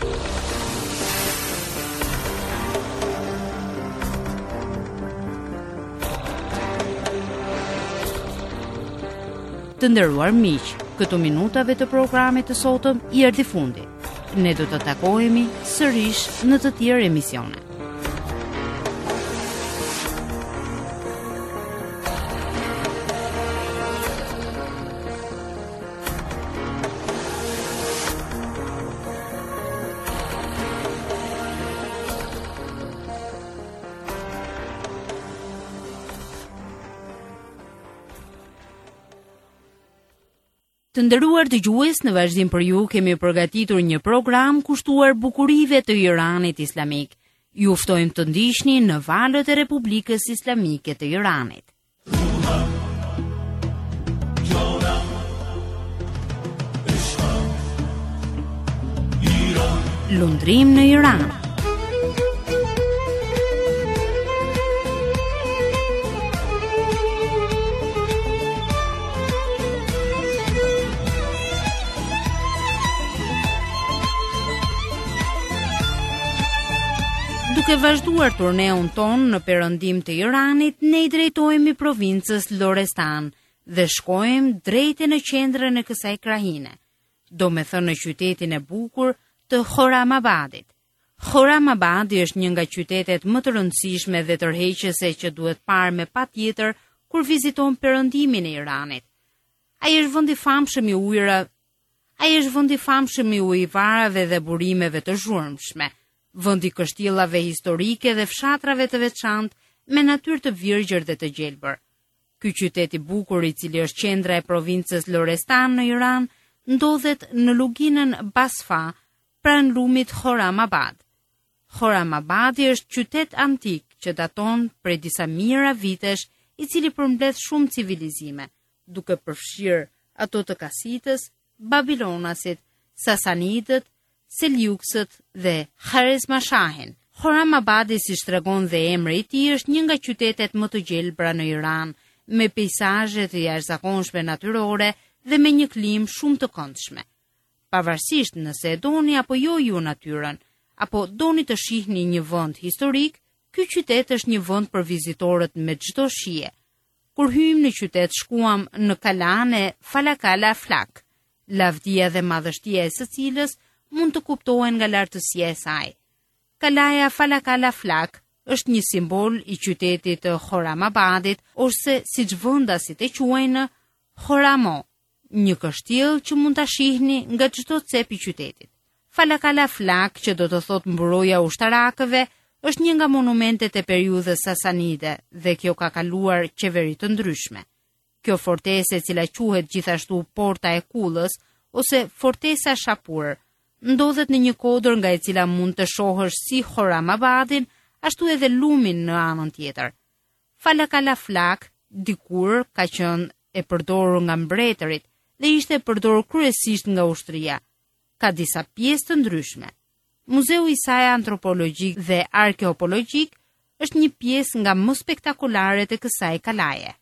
Të nderuar miq, këto minutave të programit të sotëm i erdhi fundi. Ne do të takohemi sërish në të tjerë emisione. Të nderuar dëgjues, në vazhdim për ju kemi përgatitur një program kushtuar bukurive të Iranit Islamik. Ju ftojmë të ndiqni në valët e Republikës Islamike të Iranit. Lundrim në Iran. Duke vazhduar turneun ton në perëndim të Iranit, ne i drejtohemi provincës Lorestan dhe shkojmë drejt në qendrën e kësaj krahine, do me thënë në qytetin e bukur të Khorramabadit. Khorramabadi është një nga qytetet më të rëndësishme dhe tërheqëse që duhet parë me patjetër kur viziton perëndimin e Iranit. Ai është vend i famshëm i ujëra, ai është vend i famshëm i ujëvarave dhe burimeve të zhurmshme, vend i kështjellave historike dhe fshatrave të veçantë me natyrë të virgjër dhe të gjelbër. Ky qytet i bukur, i cili është qendra e provincës Lorestan në Iran, ndodhet në luginën Basfa, pranë lumit Khorramabad. Khorramabadi është qytet antik që daton prej disa mijëra vitesh, i cili përmbledh shumë civilizime, duke përfshirë ato të Kasitës, Babilonasit, Sasanidët, Seljuksët dhe Kharesmashahin. Khorramabadi, si tregon dhe emri i tij, është një nga qytetet më të gjelbra në Iran, me peizazhe të jashtëzakonshme natyrore dhe me një klimë shumë të këndshme. Pavarësisht nëse e doni apo jo ju natyrën, apo doni të shihni një vend historik, ky qytet është një vend për vizitorët me çdo shije. Kur hymë në qytet, shkuam në kalan e Falakala Flak, lavdia dhe madhështia e së cilës mund të kuptohen nga lartësia e saj. Kalaja Falakala Flak është një simbol i qytetit të Khorramabadit, ose siç vendasit e quajnë Khorramo, një kështjell që mund ta shihni nga çdo cep i qytetit. Falakala Flak, që do të thotë mburoja ushtarakëve, është një nga monumentet e periudhës Sasanide dhe kjo ka kaluar qeveri të ndryshme. Kjo fortesë, e cila quhet gjithashtu Porta e Kullës ose Fortesa Shapur, ndodhet në një kodër nga e cila mund të shohësh si Khorramabadin, ashtu edhe lumin në anën tjetër. Falakala Flak dikur ka qenë e përdorur nga mbretërit dhe ishte e përdorur kryesisht nga ushtria. Ka disa pjesë të ndryshme. Muzeu i saj antropologjik dhe arkeologjik është një pjesë nga më spektakolare të kësaj kalaje.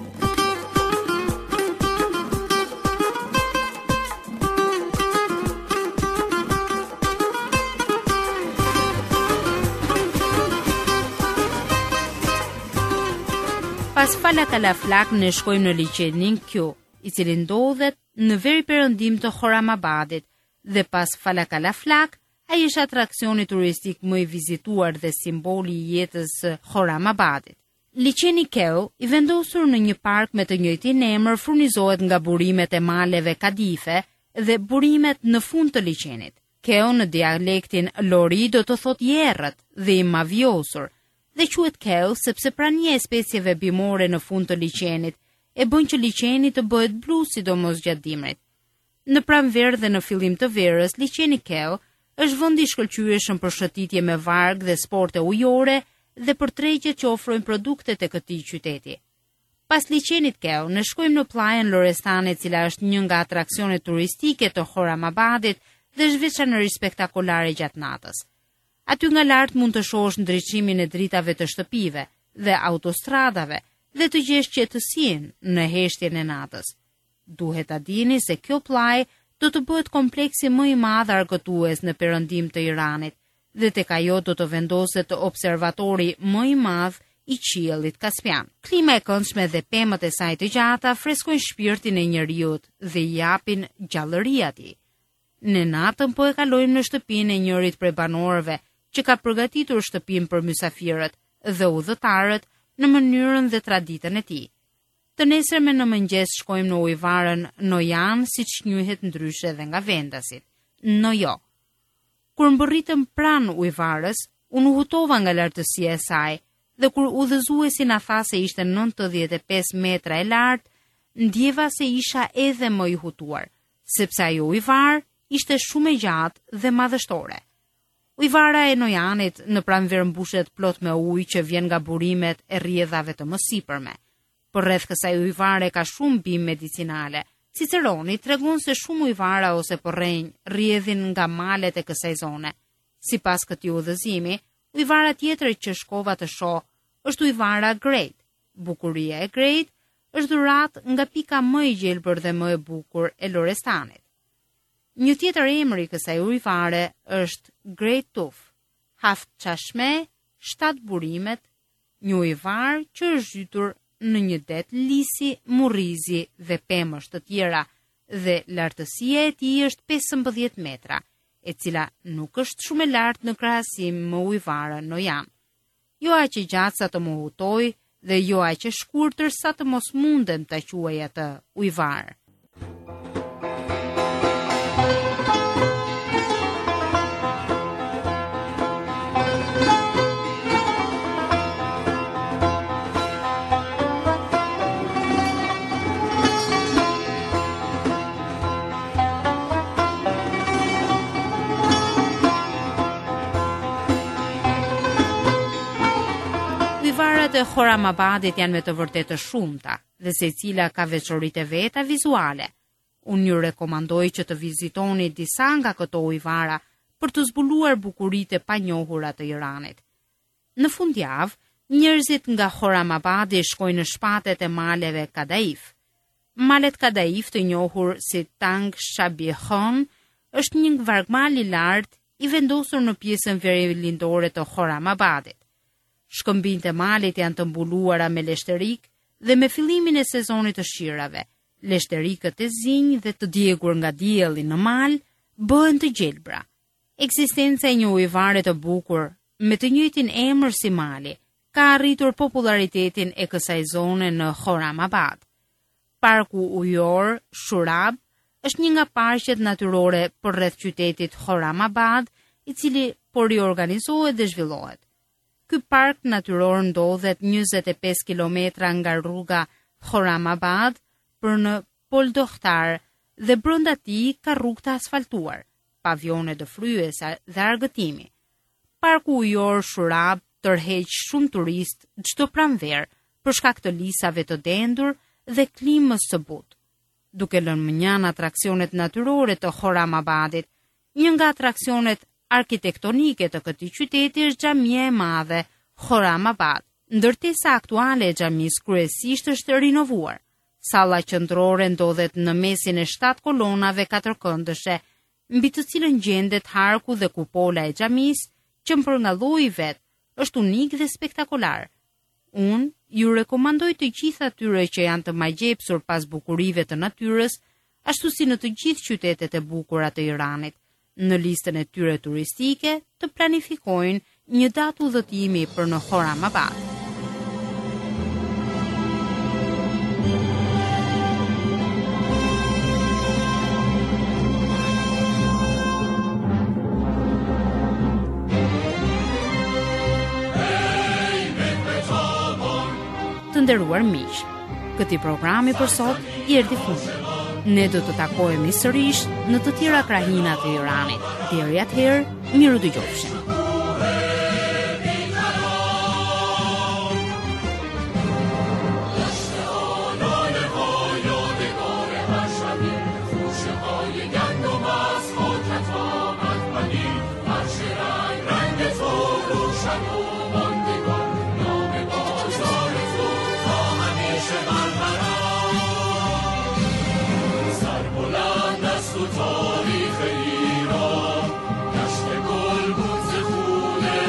Pas Falakala Flak ne shkojmë në liçenin Q, i cili ndodhet në veri perëndim të Khorramabadit, dhe pas Falakala Flak, ai është atraksioni turistik më i vizituar dhe simboli i jetës së Khorramabadit. Liçeni Q, i vendosur në një park me të njëjtin emër, furnizohet nga burimet e maleve kadife dhe burimet në fund të liçenit. Q në dialektin lori do të thotë jerrët dhe i mavjosur, dhe quhet keu sepse prania e specieve bimore në fund të liçenit e bën që liçeni të bëhet blu, sidomos gjatë dimrit. Në pranverë dhe në fillim të verës, liçeni keu është vend i shkëlqyeshëm për shëtitje me varg dhe sporte ujore dhe për tregjet që ofrojnë produktet e këtij qyteti. Pas liçenit keu, ne shkojmë në pllajën Lorestane, e cila është një nga atraksionet turistike të Khorramabadit dhe është veçanërisht spektakolare gjatë natës. Aty nga lart mund të shohësh ndriçimin e dritave të shtëpive dhe autostradave dhe të gjesh qetësinë në heshtjen e natës. Duhet ta dini se kjo pllaj do të bëhet kompleksi më i madh argëtues në perëndim të Iranit dhe tek ajo do të vendoset observatori më i madh i qiellit Kaspian. Klima e këndshme dhe pemët e saj të gjata freskojnë shpirtin e njeriut dhe i japin gjallëri atij. Në natën po e kalojmë në shtëpinë e njërit prej banorëve që ka përgatitur shtëpinë për mysafirët dhe udhëtarët në mënyrën dhe traditën e tij. Të nesërme në mëngjes shkojmë në ujvarën Nojan, siç njihet ndryshe dhe nga vendasit, Nojo. Kur mbërritëm pranë ujvarës, unë hutova nga lartësia e saj, dhe kur udhëzuesi na tha se ishte nëntëdhjetë e pesë metra e lartë, ndjeva se isha edhe më i hutuar, sepse ajo ujvar ishte shumë e gjatë dhe madhështore. Ujvara e Nojanit në pranverë mbushet plot me ujë që vjen nga burimet e rrjedhave të mësipërme. Por rreth kësaj ujvare ka shumë bimë medicinale. Ciceroni tregon se shumë ujvara ose porrenj rrjedhin nga malet e kësaj zone. Sipas këtij udhëzimi, ujvara tjetër që shkova të shoh është ujvara Great. Bukuria e Great është dhuratë nga pika më e gjelbër dhe më e bukur e Lorestanit. Një tjetër emër i kësaj ujvare është Great Tuf, Haft Çashme, shtat burimet, një ujvar që është zhytur në një det lisi, murrizi dhe pemësh të tjera dhe lartësia e tij është pesëmbëdhjetë metra, e cila nuk është shumë e lartë në krahasim me ujvarën Nojan. Jo aq e gjatë sa të më hutoj dhe jo aq e shkurtër sa të mos mundem ta quaj atë ujvar. Ujvarat e Khorramabadit janë me të vërtetë shumta dhe secila ka veçoritë e veta vizuale. Unë ju rekomandoj që të vizitoni disa nga këto ujvara për të zbuluar bukuritë e panjohura të Iranit. Në fundjavë, njerëzit nga Khorramabadi shkojnë në shpatet e maleve Kadaif. Malet Kadaif, të njohur si Tang Shabihon, është një vargmal i lartë i vendosur në pjesën veriundore të Khorramabadit. Shkëmbinjtë e malit janë të mbuluara me leshterik dhe me fillimin e sezonit të shirave, leshterikët e zinj dhe të djegur nga dielli në mal bëhen të gjelbra. Ekzistenca e një ujvare të bukur me të njëjtin emër si mali ka arritur popularitetin e kësaj zone në Khorramabad. Parku ujor Shurab është një nga parqet natyrore përreth qytetit Khorramabad, i cili po riorganizohet dhe zhvillohet. Ky park natyror ndodhet njëzet e pesë kilometra nga rruga Khorramabad për në Poldokhtar dhe brenda tij ka rrugë të asfaltuar, pavione të fryesa dhe argëtimi. Parku ujor Shurab tërheq shumë turist çdo pranverë për shkak të lisave të dendur dhe klimës së butë. Duke lënë mënjan atraksionet natyrore të Khorramabadit, një nga atraksionet arkitektonike të këtij qyteti është xhamia e madhe Khorramabad. Ndërtesa aktuale e xhamisë kryesisht është rinovuar. Salla qendrore ndodhet në mesin e shtat kolonave katërkëndëshe, mbi të cilën gjendet harku dhe kupola e xhamisë, që për nga lloji i vet është unik dhe spektakolar. Unë ju rekomandoj të gjithë atyre që janë të magjepsur pas bukurive të natyrës, ashtu si në të gjithë qytetet e bukura të Iranit, në listën e tyre turistike të planifikojnë një datë udhëtimi për në Khorramabad. Të nderuar miq, këtij programi për sot i erdhi fundi. Ne do të takohemi sërish në të tjera krahina të Iranit. Deri atëherë, miru dëgjofshim. تاریخ ایران گشت گل بود ز خون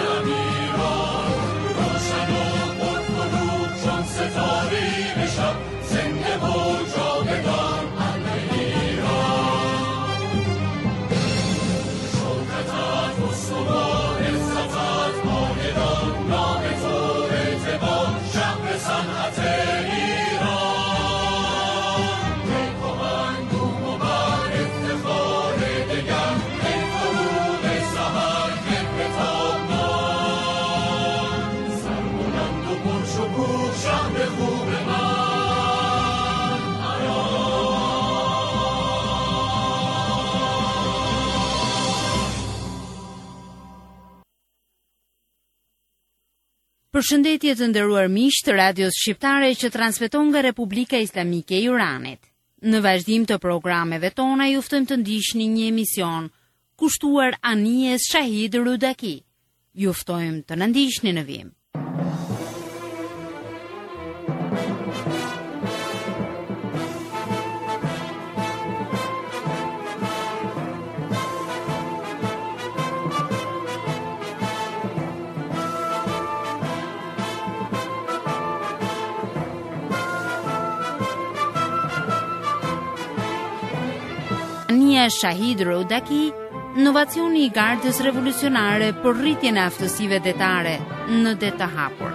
Përshëndetje të nderuar miq të Radios Shqiptare që transmeton nga Republika Islamike e Iranit. Në vazhdim të programeve tona ju ftojmë të ndiqni një emision kushtuar anijes Shahid Rudaki. Ju ftojmë të na ndiqni në vim. Ania Shahid Rudaki, inovacioni i gardës revolucionare për rritjen e aftësive detare në det të hapur.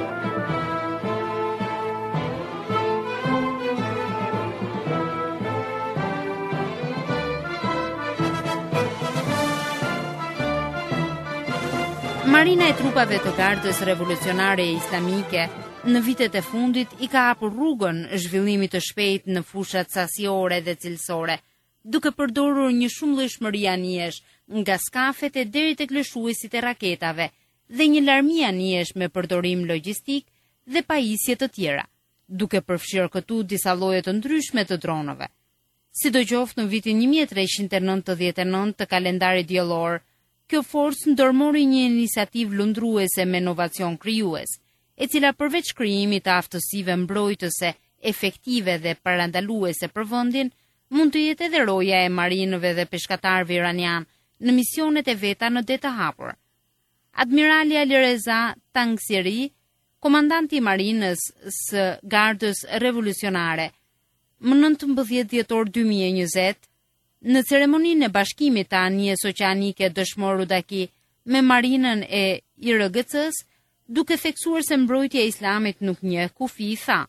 Marina e trupave të gardës revolucionare e islamike në vitet e fundit i ka hapur rrugën zhvillimit të shpejt në fushat sasiore dhe cilësore, duke përdorur një shumëllojshmëri anijesh nga skafet e deri tek lëshuesit e raketave dhe një larmi anijesh me përdorim logjistik dhe pajisje të tjera, duke përfshirë këtu disa lloje të ndryshme të dronëve. Sidoqoftë në vitin një mijë e treshqind e nëntëdhjetë e nëntë të kalendarit diellor, kjo forcë ndërmori një iniciativë lundruese me inovacion krijues, e cila përveç krijimit të aftësive mbrojtëse, efektive dhe parandaluese për vendin, mund të jetë edhe roja e marinëve dhe peshkatarëve iranian në misionet e veta në det të hapur. Admirali Alireza Tangsiri, komandanti i marinës së gardës revolucionare, më nëntëmbëdhjetë dhjetor dy mijë e njëzet, në ceremoninë e bashkimit të anijes oqeanike dëshmor Rudaki me marinën e I R G C-s, duke theksuar se mbrojtja e islamit nuk njeh kufi, tha: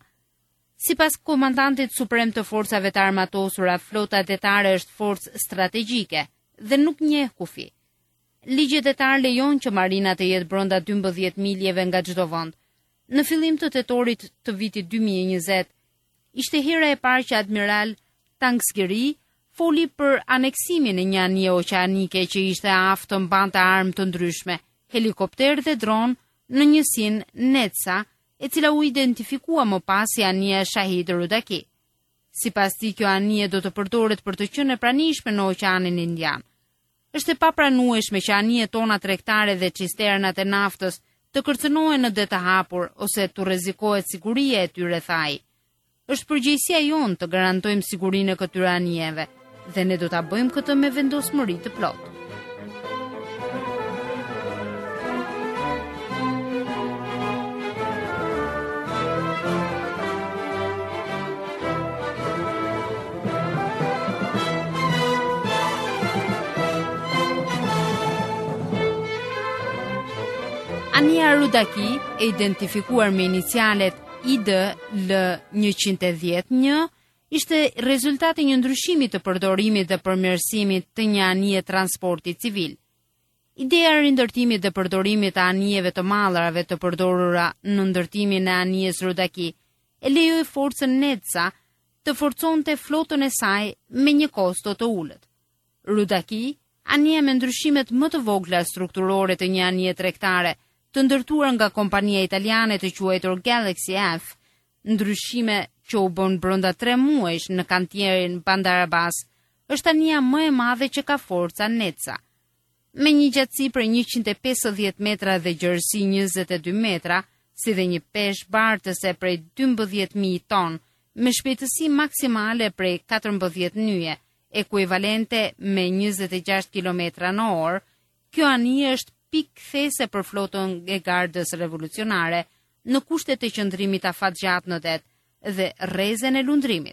Si pas komandantit suprem të forcave të armatosura, flota detare është forcë strategjike dhe nuk njeh kufi. Ligjet detar lejon që marina të jetë brenda dymbëdhjetë miljeve nga çdo vend. Në fillim të tetorit të vitit dy mijë e njëzet, ishte hera e parë që admiral Tangsiri foli për aneksimin e një anije oqeanike që ishte aftë të mbante armë të ndryshme, helikopter dhe dron në njësinë Netsa, e cila u identifikua më pas si anija Shahid Rudaki. Sipas tij, kjo anije do të përdoret për të qenë e pranishme në Oqeanin Indian. Është e papranueshme që anijet tona tregtare dhe cisternat e naftës të kërcënohen në det të hapur ose të rrezikohet siguria e tyre, tha ai. Është përgjegjësia jonë të garantojmë sigurinë e këtyre anijeve dhe ne do ta bëjmë këtë me vendosmëri të plotë. Ania Rudaki, e identifikuar me inicialet I D L njëqind e dhjetë një, ishte rezultati një ndryshimi të përdorimit dhe përmirësimit të një anije transporti civil. Ideja e rindërtimit dhe përdorimit të anijeve të mallrave të përdorura në ndërtimin e anijes Rudaki e lejoi forcën Netsa të forconte flotën e saj me një kosto të ulët. Rudaki, anija me ndryshimet më të vogla strukturore të një anije tregtare, të ndërtuar nga kompania italiane të quajtur Galaxy F, ndryshime që u bën brenda tre muajsh në kantierin Bandar Abbas, është anija më e madhe që ka forca Netsa. Me një gjatësi për njëqind e pesëdhjetë metra dhe gjerësi njëzet e dy metra, si dhe një peshë bartëse prej dymbëdhjetë mijë ton, me shpejtësi maksimale prej katërmbëdhjetë nyje, ekuivalente me njëzet e gjashtë kilometra në orë, kjo anije është pikë kthese për flotën e gardës revolucionare në kushtet e qëndrimit afatgjatë në det dhe rrezen e lundrimit.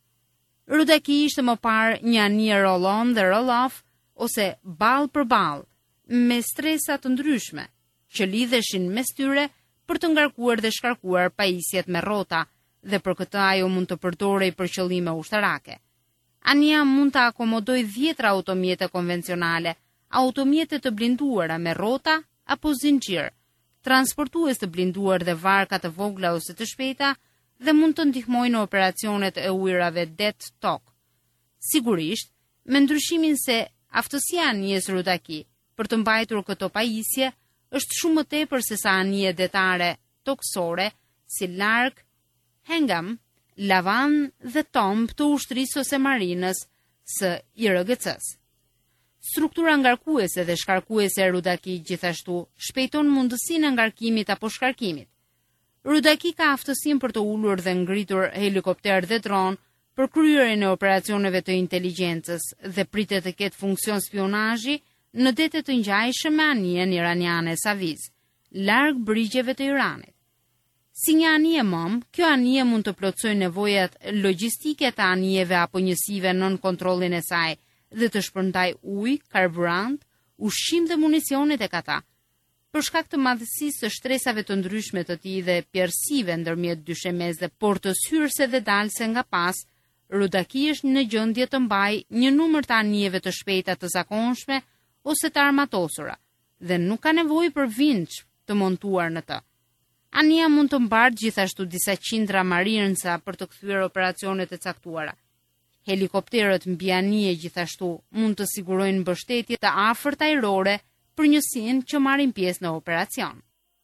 Rudaki ishte më parë një anije roll-on dhe roll-off ose ball për ball, me stresa të ndryshme, që lidheshin mes tyre për të ngarkuar dhe shkarkuar pajisjet me rrota dhe për këtë ajo mund të përdorej për qëllime ushtarake. Anija mund të akomodoj dhjetra automjete konvencionale, automjete të blinduara me rrota apo zinxhir, transportues të blinduar dhe varka të vogla ose të shpejta dhe mund të ndihmojnë në operacionet e ujrave det-tok. Sigurisht, me ndryshimin se aftësia anijes Rudaki për të mbajtur këto pajisje është shumë më tepër se sa anije detare toksore si lark, hengam, lavan dhe tomb të ushtrisë ose marinës së I R G C-s. Struktura ngarkuese dhe shkarkuese e Rudaki gjithashtu shpejton mundësinë e ngarkimit apo shkarkimit. Rudaki ka aftësinë për të ulur dhe ngritur helikopter dhe dron për kryerjen e operacioneve të inteligjencës dhe pritet të ketë funksion spionazhi në dete të ngjajshëm me anijen iraniane Saviz, larg brigjeve të Iranit. Si një anije mom, kjo anije mund të plotësojë nevojat logjistike të anijeve apo njësive nën kontrollin e saj dhe të shpërndaj ujë, karburant, ushqim dhe municionet e kata. Për shkak të madhësisë së shtresave të ndryshme të tij dhe pjersive ndërmjet dyshemeze, portës hyrëse dhe dalse nga pas, Rudaki është në gjendje të mbajë një numër të anijeve të shpejta të zakonshme ose të armatosura dhe nuk ka nevojë për vinç të montuar në të. Anija mund të mbartë gjithashtu disa qindra marinësa për të kthyer operacionet e caktuara. Helikopterët mbi anije gjithashtu mund të sigurojnë mbështetje të afërt ajrore për njësinë që marrin pjesë në operacion.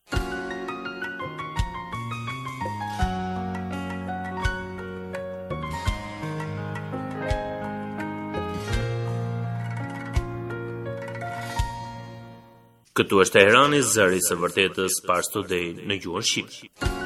Këtu është Teherani, zëri së vërtetës, Pars Today në gjuhën shqipe.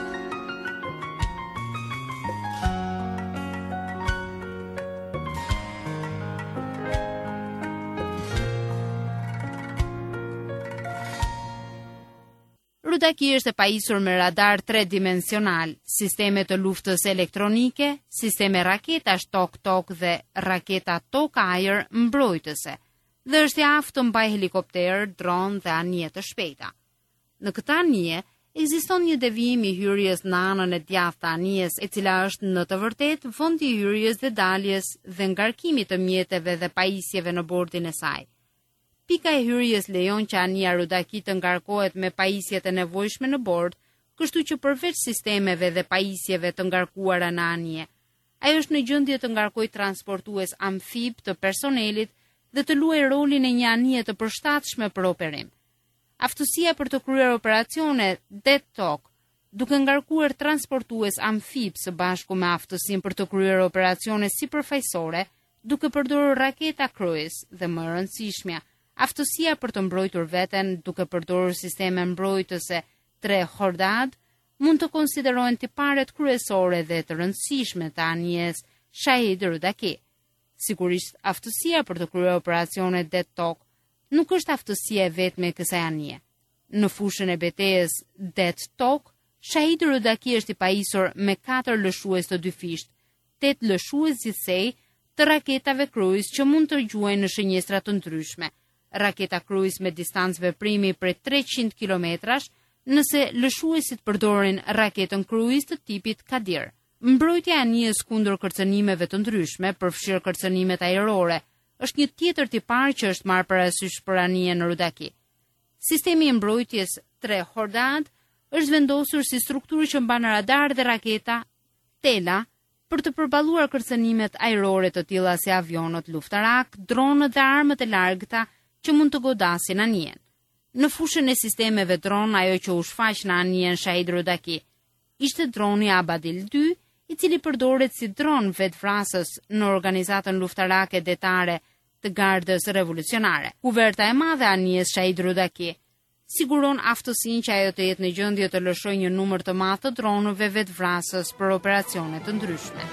Rudaki është e pajisur me radar tredimensional, sisteme të luftës elektronike, sisteme raketash tok-tok dhe raketa tok-ajër mbrojtëse, dhe është i aftë të mbaj helikopter, dron dhe anije të shpejta. Në këtë anije, ekziston një devijim i hyrjes në anën e djathtë të anijes, e cila është në të vërtetë vendi i hyrjes dhe daljes dhe ngarkimit të mjeteve dhe pajisjeve në bordin e saj. Pika e hyrjes lejon që anija Rudaki të ngarkohet me pajisjet e nevojshme në bord, kështu që përveç sistemeve dhe pajisjeve të ngarkuara në anije, ajo është në gjendje të ngarkojë transportues amfib të personelit dhe të luajë rolin e një anije të përshtatshme për operim. Aftësia për të kryer operacione det-tok, duke ngarkuar transportues amfib së bashku me aftësinë për të kryer operacione sipërfaqësore, duke përdorur raketa cruise dhe më e rëndësishmja, aftësia për të mbrojtur veten duke përdorur sisteme mbrojtëse tre Hordad, mund të konsiderohen tiparet kryesore dhe të rëndësishme të anijes Shahid Rudaki. Sigurisht, aftësia për të kryer operacione det-tok nuk është aftësia e vetme e kësaj anije. Në fushën e betejës det-tok, Shahid Rudaki është i pajisur me katër lëshues të dyfisht, tetë lëshues gjithsej të raketave cruise që mund të gjuajnë në shënjestra të ndryshme. Raketa cruise me distancë veprimi prej treqind kilometrash, nëse lëshuesit përdorin raketën cruise të tipit Kadir. Mbrojtja e anijes kundër kërcënimeve të ndryshme, përfshirë kërcënimet ajrore, është një tjetër tipar që është marrë parasysh për anijen Rudaki. Sistemi i mbrojtjes tre Hordad është vendosur si strukturë që mban radar dhe raketa Tela për të përballuar kërcënimet ajrore të tilla si avionët luftarak, dronët dhe armët e largëta që mund të godasin anijen. Në fushën e sistemeve dron, ajo që u shfaq në anijen Shahid Rudaki ishte droni Abadil dy, i cili përdoret si dron vetvrasës në organizatën luftarake detare të Gardës Revolucionare. Kuverta e madhe e anijes Shahid Rudaki siguron aftësinë që ajo të jetë në gjendje të lëshojë një numër të madh të dronëve vetvrasës për operacione të ndryshme.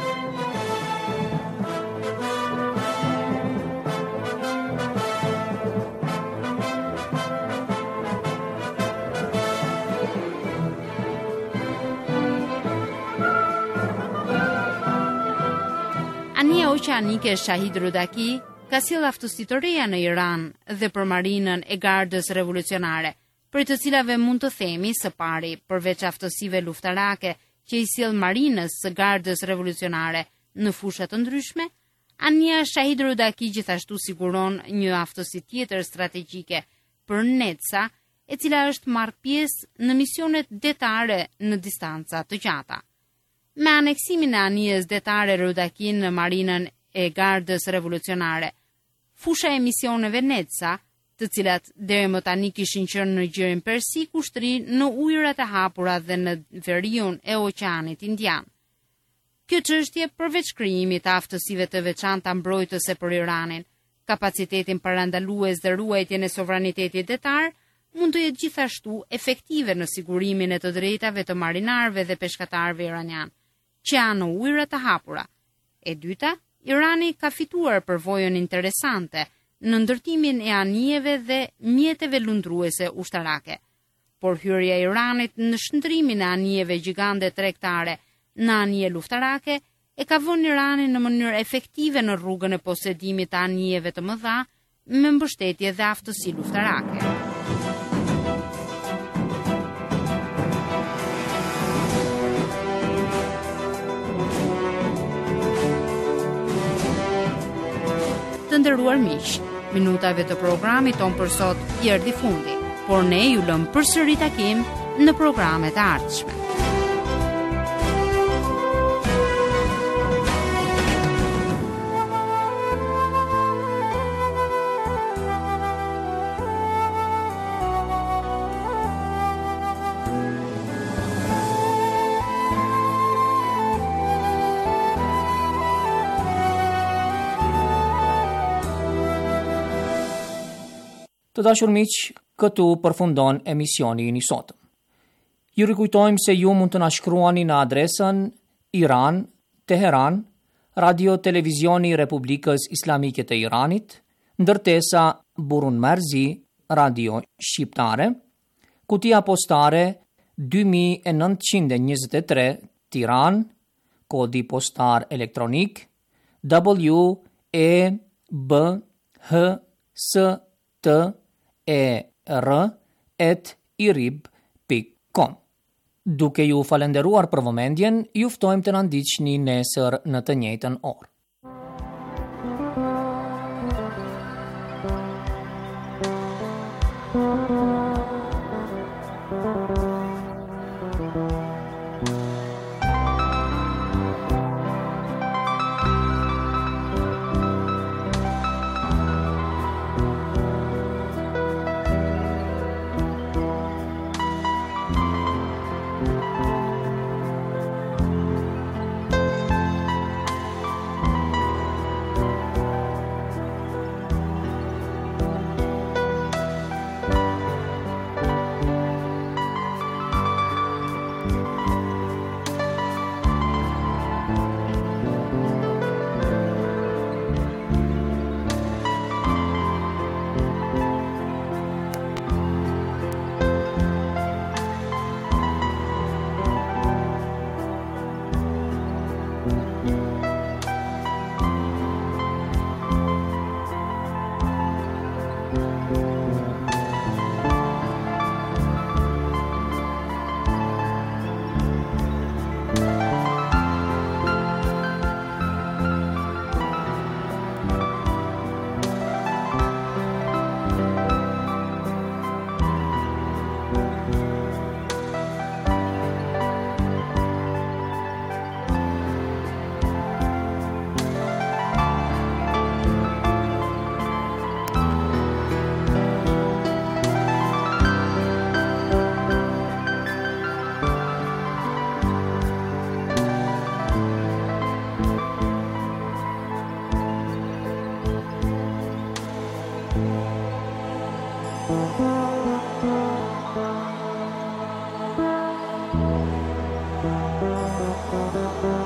Anija oqeanike Shahid Rudaki ka sjell aftësi të reja në Iran dhe për marinën e Gardës Revolucionare, për të cilave mund të themi së pari, përveç aftësive luftarake që i sjell marinës së Gardës Revolucionare në fusha të ndryshme, anija Shahid Rudaki gjithashtu siguron një aftësi tjetër strategjike për Netsa, e cila është marrë pjesë në misionet detare në distanca të gjata. Me aneksimin e anijes detare Rudaki në marinën e Gardës Revolucionare, fusha e misioneve Netsa të cilat deri më tani kishin qenë në gjirin persik, ushtri në ujërat e hapura dhe në veriun e Oqeanit Indian. Kjo çështje, përveç krijimit të aftësive të veçanta mbrojtëse për Iranin, kapacitetin parandalues dhe ruajtjen e sovranitetit detar, mund të jetë gjithashtu efektive në sigurimin e të drejtave të marinarëve dhe peshkatarëve iranian, që janë në ujërat e hapura. E dyta, Irani ka fituar përvojën interesante në ndërtimin e anijeve dhe mjeteve lundruese ushtarake. Por hyrja e Iranit në shndrimin e anijeve gjigande tregtare në anije luftarake e ka vënë Iranin në mënyrë efektive në rrugën e posedimit të anijeve të mëdha me mbështetje dhe aftësi luftarake. Të nderuar miq, minutave të programit ton për sot i erdhi fundi, por ne ju lëm përsëri takim në programet e ardhshme. Të dashur miq, këtu përfundon emisioni i sotëm. Ju rikujtojmë se ju mund të na shkruani në adresën Iran, Teheran, Radio Televizioni Republikës Islamike të Iranit, ndërtesa Burun Merzi, Radio Shqiptare, kutia postare dy mijë e nëntëqind e njëzet e tre, Tiranë, kodi postar elektronik W E B H S T E R at irib pikë com. Duke ju falenderuar për vëmendjen, ju ftojmë të na ndiqni nesër në të njëjtën orë. Thank you.